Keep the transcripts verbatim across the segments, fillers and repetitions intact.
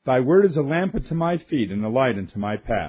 Thy word is a lamp unto my feet and a light unto my path.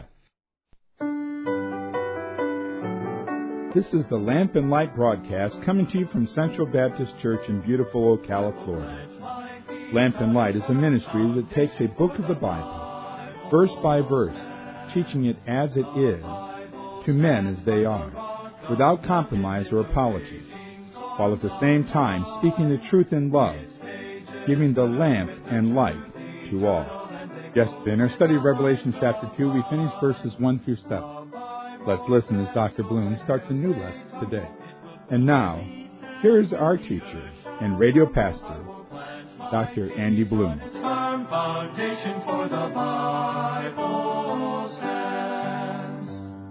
This is the Lamp and Light broadcast coming to you from Central Baptist Church in beautiful Ocala, Florida. Lamp and Light is a ministry that takes a book of the Bible, verse by verse, teaching it as it is, to men as they are, without compromise or apologies, while at the same time speaking the truth in love, giving the lamp and light to all. Yes, in our study of Revelation chapter two, we finished verses one through seven. Let's listen as Doctor Bloom starts a new lesson today. And now, here is our teacher and radio pastor, Doctor Andy Bloom. Foundation for the Bible stands.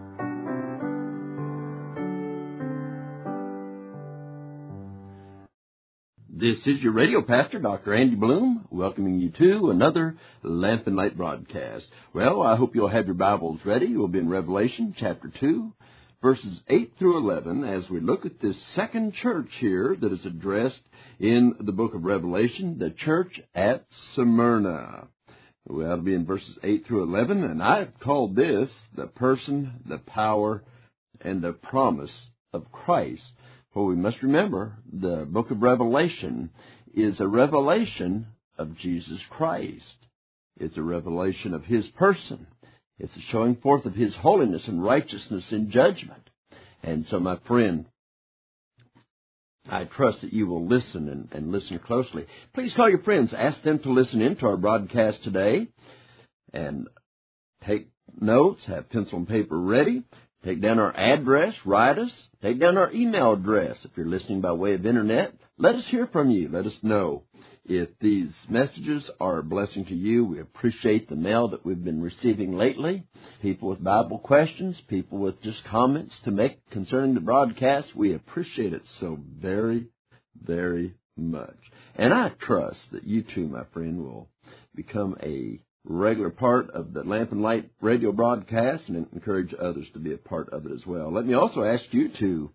This is your radio pastor, Doctor Andy Bloom, welcoming you to another Lamp and Light broadcast. Well, I hope you'll have your Bibles ready. We'll be in Revelation chapter two, verses eight through eleven, as we look at this second church here that is addressed in the book of Revelation, the church at Smyrna. Well, it'll be in verses eight through eleven, and I've called this the person, the power, and the promise of Christ. Well, we must remember the book of Revelation is a revelation of Jesus Christ. It's a revelation of His person. It's a showing forth of His holiness and righteousness in judgment. And so, my friend, I trust that you will listen and, and listen closely. Please call your friends. Ask them to listen in to our broadcast today. And take notes. Have pencil and paper ready. Take down our address, write us, take down our email address. If you're listening by way of Internet, let us hear from you. Let us know if these messages are a blessing to you. We appreciate the mail that we've been receiving lately. People with Bible questions, people with just comments to make concerning the broadcast. We appreciate it so very, very much. And I trust that you too, my friend, will become a regular part of the Lamp and Light radio broadcast and encourage others to be a part of it as well. Let me also ask you to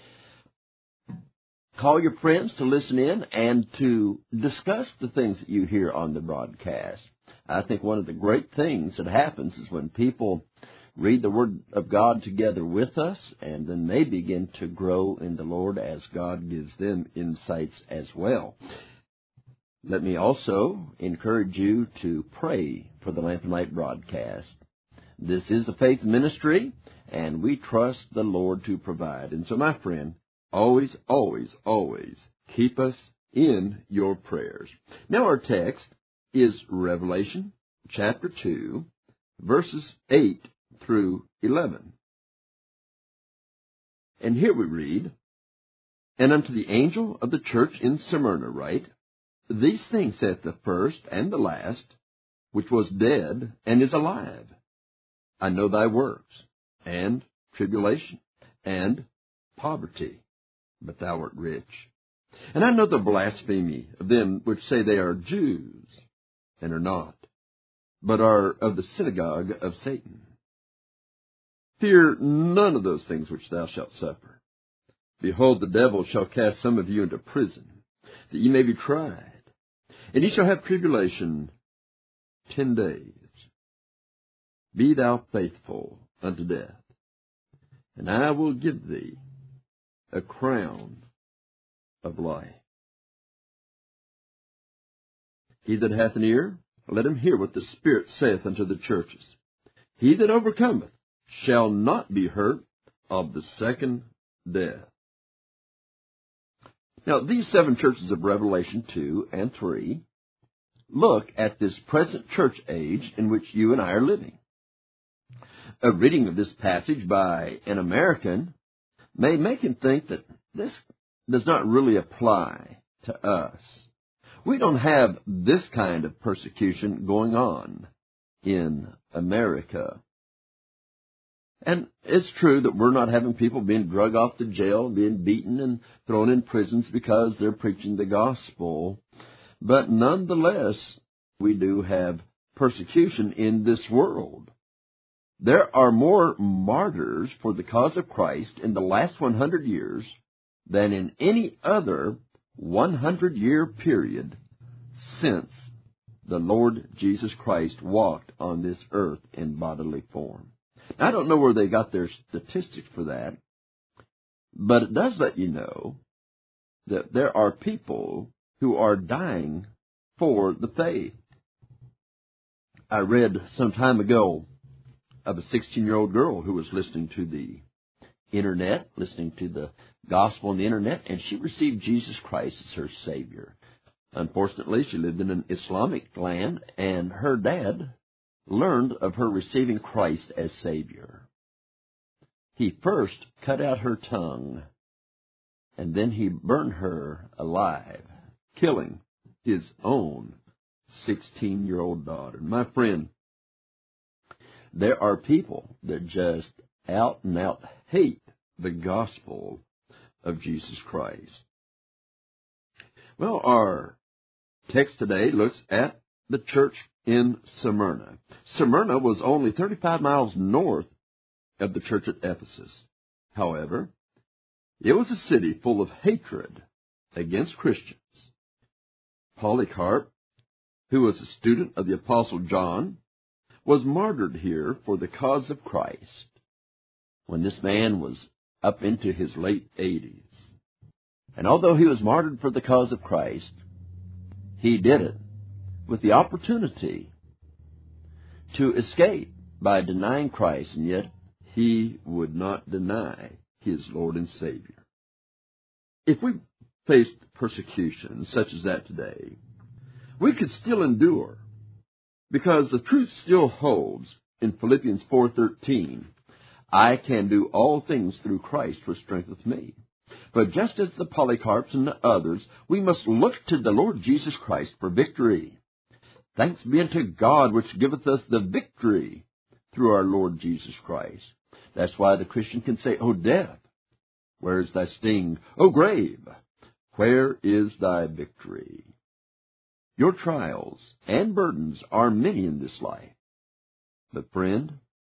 call your friends to listen in and to discuss the things that you hear on the broadcast. I think one of the great things that happens is when people read the Word of God together with us, and then they begin to grow in the Lord as God gives them insights as well. Let me also encourage you to pray for the Lamp and Light broadcast. This is a faith ministry, and we trust the Lord to provide. And so, my friend, always, always, always keep us in your prayers. Now our text is Revelation chapter two, verses eight through eleven. And here we read, "And unto the angel of the church in Smyrna write, These things saith the first and the last, which was dead and is alive. I know thy works, and tribulation, and poverty, but thou art rich. And I know the blasphemy of them which say they are Jews, and are not, but are of the synagogue of Satan. Fear none of those things which thou shalt suffer. Behold, the devil shall cast some of you into prison, that ye may be tried. And ye shall have tribulation ten days. Be thou faithful unto death, and I will give thee a crown of life. He that hath an ear, let him hear what the Spirit saith unto the churches. He that overcometh shall not be hurt of the second death." Now, these seven churches of Revelation two and three look at this present church age in which you and I are living. A reading of this passage by an American may make him think that this does not really apply to us. We don't have this kind of persecution going on in America. And it's true that we're not having people being drug off to jail, being beaten and thrown in prisons because they're preaching the gospel. But nonetheless, we do have persecution in this world. There are more martyrs for the cause of Christ in the last one hundred years than in any other one hundred year period since the Lord Jesus Christ walked on this earth in bodily form. Now, I don't know where they got their statistics for that, but it does let you know that there are people who are dying for the faith. I read some time ago of a sixteen-year-old girl who was listening to the Internet, listening to the gospel on the Internet, and she received Jesus Christ as her Savior. Unfortunately, she lived in an Islamic land, and her dad learned of her receiving Christ as Savior. He first cut out her tongue, and then he burned her alive, killing his own sixteen-year-old daughter. My friend, there are people that just out and out hate the gospel of Jesus Christ. Well, our text today looks at the church in Smyrna. Smyrna was only thirty-five miles north of the church at Ephesus. However, it was a city full of hatred against Christians. Polycarp, who was a student of the Apostle John, was martyred here for the cause of Christ when this man was up into his late eighties. And although he was martyred for the cause of Christ, he did it with the opportunity to escape by denying Christ, and yet he would not deny his Lord and Savior. If we faced persecution such as that today, we could still endure, because the truth still holds in Philippians four thirteen, I can do all things through Christ who strengtheneth me. But just as the Polycarps and the others, we must look to the Lord Jesus Christ for victory. Thanks be unto God which giveth us the victory through our Lord Jesus Christ. That's why the Christian can say, O death, where is thy sting? O grave, where is thy victory? Your trials and burdens are many in this life. But friend,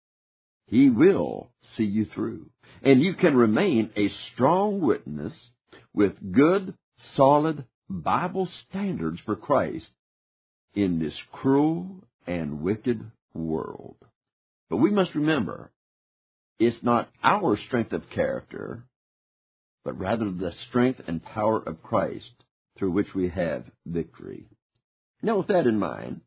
He will see you through, and you can remain a strong witness with good, solid Bible standards for Christ in this cruel and wicked world. But we must remember, it's not our strength of character, but rather the strength and power of Christ through which we have victory. Now, with that in mind,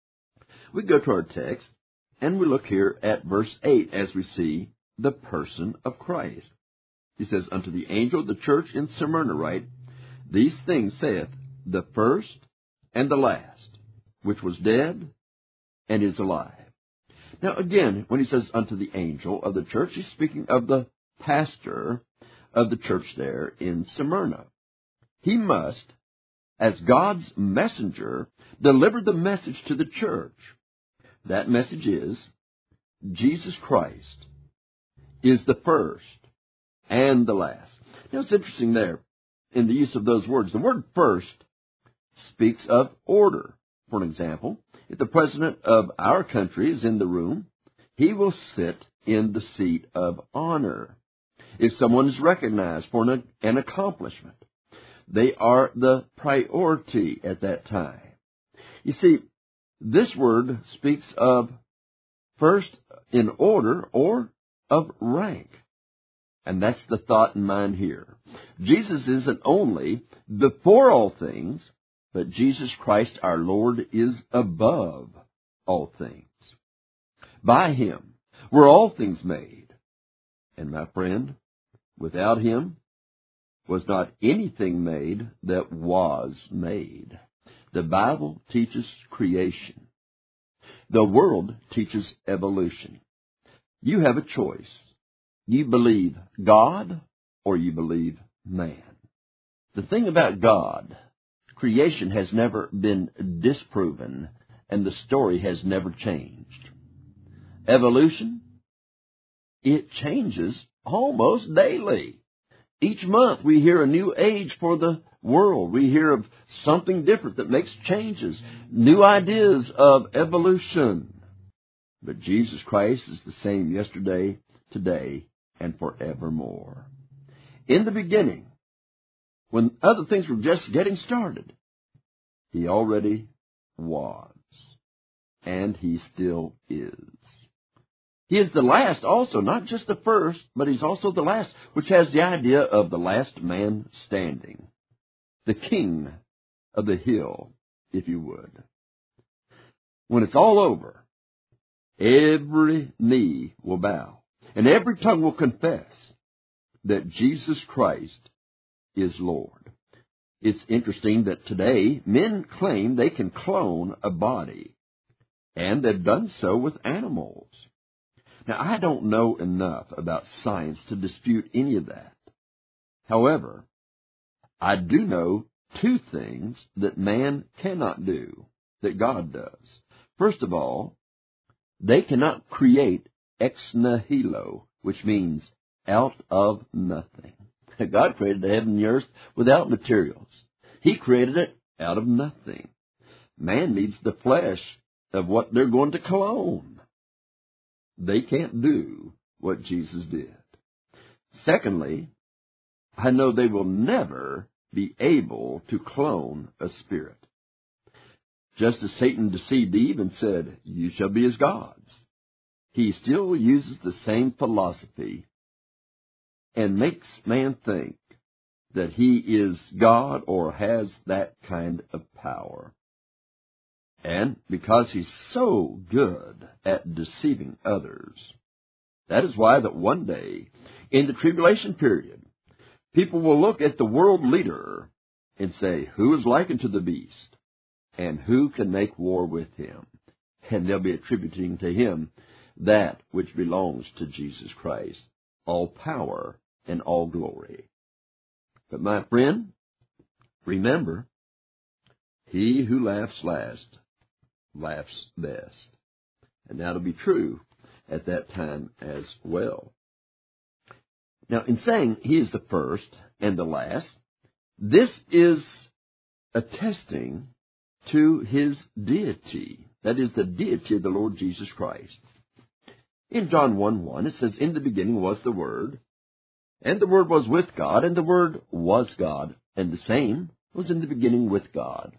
we go to our text, and we look here at verse eight as we see the person of Christ. He says, Unto the angel of the church in Smyrna write, These things saith the first and the last, which was dead and is alive. Now, again, when he says unto the angel of the church, he's speaking of the pastor of the church there in Smyrna. He must, as God's messenger, deliver the message to the church. That message is, Jesus Christ is the first and the last. Now, it's interesting there in the use of those words. The word first speaks of order. For an example, if the president of our country is in the room, he will sit in the seat of honor. If someone is recognized for an, an accomplishment, they are the priority at that time. You see, this word speaks of first in order or of rank. And that's the thought in mind here. Jesus isn't only before all things, but Jesus Christ our Lord is above all things. By Him were all things made. And my friend, without Him was not anything made that was made. The Bible teaches creation. The world teaches evolution. You have a choice. You believe God or you believe man. The thing about God, creation has never been disproven, and the story has never changed. Evolution, it changes almost daily. Each month we hear a new age for the world. We hear of something different that makes changes, new ideas of evolution. But Jesus Christ is the same yesterday, today, and forevermore. In the beginning, when other things were just getting started, He already was. and he still is. He is the last also, not just the first, but he's also the last, which has the idea of the last man standing. The king of the hill, if you would. When it's all over, every knee will bow, and every tongue will confess that Jesus Christ is Lord. It's interesting that today men claim they can clone a body, and they've done so with animals. Now, I don't know enough about science to dispute any of that. However, I do know two things that man cannot do that God does. First of all, they cannot create ex nihilo, which means out of nothing. God created the heaven and the earth without materials. He created it out of nothing. Man needs the flesh of what they're going to clone. They can't do what Jesus did. Secondly, I know they will never be able to clone a spirit. Just as Satan deceived Eve and said, "You shall be as gods," he still uses the same philosophy and makes man think that he is God or has that kind of power. And because he's so good at deceiving others, that is why that one day, in the tribulation period, people will look at the world leader and say, "Who is likened to the beast? And who can make war with him?" And they'll be attributing to him that which belongs to Jesus Christ, all power and all glory. But my friend, remember, he who laughs last laughs best. And that'll be true at that time as well. Now, in saying he is the first and the last, this is attesting to his deity. That is, the deity of the Lord Jesus Christ. In John one one, it says, "In the beginning was the Word, and the Word was with God, and the Word was God, and the same was in the beginning with God.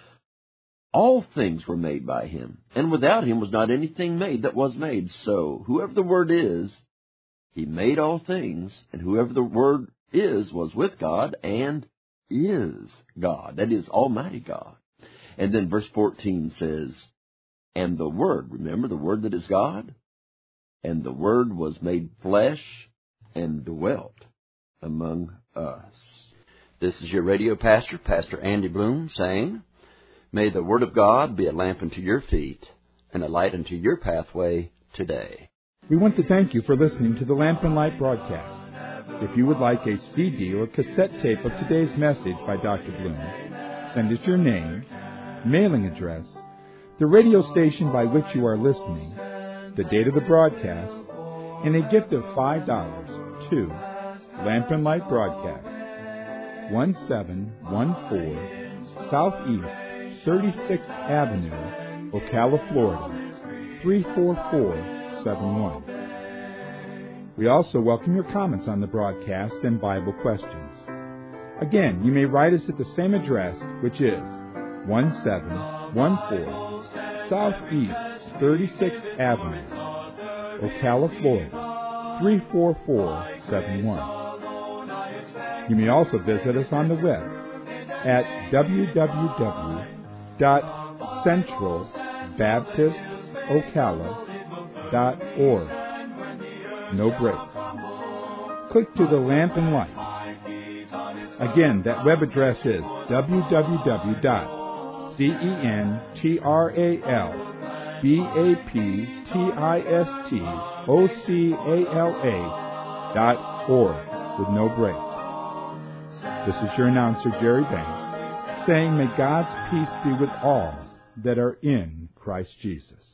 All things were made by him, and without him was not anything made that was made. So, whoever the Word is, he made all things, and whoever the Word is was with God and is God." That is, Almighty God. And then verse fourteen says, "And the Word," remember the Word that is God, "and the Word was made flesh and dwelt among us." This is your radio pastor, Pastor Andy Bloom, saying, may the Word of God be a lamp unto your feet and a light unto your pathway today. We want to thank you for listening to the Lamp and Light broadcast. If you would like a C D or cassette tape of today's message by Doctor Bloom, send us your name, mailing address, the radio station by which you are listening, the date of the broadcast, and a gift of five dollars to Lamp and Light Broadcast, seventeen fourteen Southeast thirty-sixth Avenue, Ocala, Florida, three four four seven one. We also welcome your comments on the broadcast and Bible questions. Again, you may write us at the same address, which is seventeen fourteen Southeast thirty-sixth Avenue, Ocala, Florida, three four four seven one. You may also visit us on the web at w w w dot central baptist ocala dot org. No breaks. Click to the Lamp and Light. Again, that web address is w w w dot central baptist ocala dot org with no breaks. This is your announcer, Jerry Banks, saying may God's peace be with all that are in Christ Jesus.